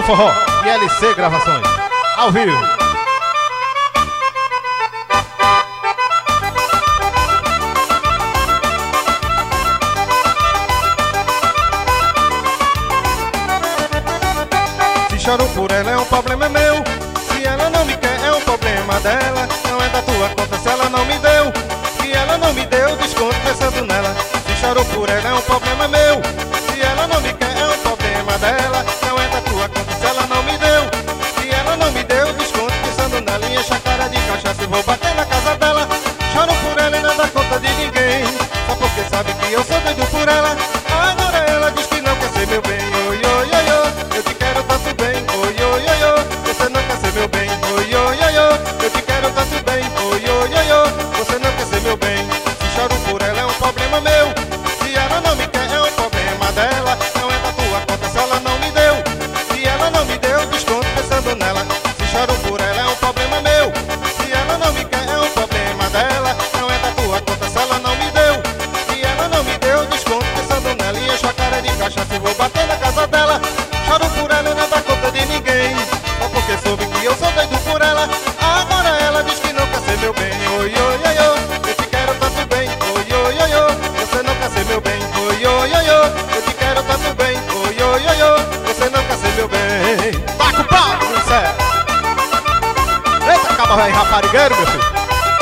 do Forró e LC Gravações, ao vivo. Se choro por ela é um problema meu, se ela não me quer é um problema dela. Não é da tua conta se ela não me deu, se ela não me deu desconto pensando nela. Se choro por ela é um problema meu, se ela não me quer é um problema dela. Não é da tua conta se ela não me deu, se ela não me deu desconto pensando nela. E enche a cara de cachaça e vou bater na casa dela. Choro por ela e não dá conta de ninguém, só porque sabe que eu sou doido por ela. Agora ela diz que não quer ser meu bem. Oi, oi, oi, oi, eu te quero tanto bem. Oi, oi, oi, oi, você não quer ser meu bem. Oi, oi, oi, oi, eu te quero tanto bem. Oi, oi, oi, oi, você não quer ser meu bem. Se choro por ela é um problema meu, se ela não me quer é um problema dela. Não é da tua conta se ela não me deu, se ela não me deu desconto pensando nela. Se choro por ela é um problema meu, se ela não me quer é um problema dela. Não é da tua conta se ela não me deu, se ela não me deu desconto pensando nela. E encho a cara de cachaça e vou bater na casa dela. Choro por ela e não dá conta de ninguém, só porque soube que eu sou doido por ela. Agora ela diz que não quer ser meu bem. Oi, oi, oi, oi, eu te quero tanto bem. Oi, oi, oi, oi, você não quer ser meu bem. Oi, oi, oi, oi, eu te quero tanto bem. Oi, oi, oi, oi, você não quer ser meu bem. Taca o pau, Luizé! Eita, acaba velho raparigueiro, meu filho!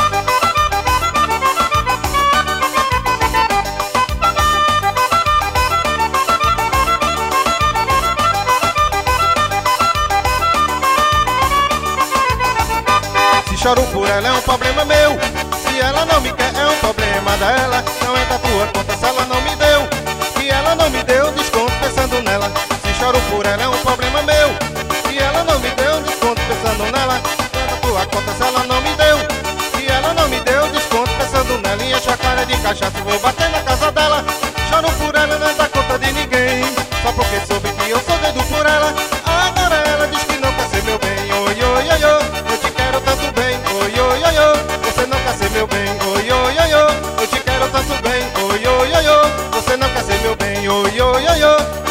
Se choro por ela é um problema meu, se ela não me quer é um problema dela. Não é da tua conta se ela não me deu, se ela não me deu desconto pensando nela. Se choro por ela é um problema meu, se ela não me deu desconto pensando nela. Não é da tua conta se ela não me deu, se ela não me deu desconto pensando nela. E encho a cara de cachaça e vou bater na casa dela. Choro por ela e não dá conta de ninguém, só porque soube que eu sou doido por ela. Agora ela diz que não quer ser meu bem. Oi, oi, oi, oi, eu te quero tanto bem. Oi, oi, oi, oi, você não quer ser meu bem. Oi, oi, oi, oi, eu te quero tanto bem. Oi, oi, oi, oi, você não quer ser meu bem. Oi, oi, oi, oi,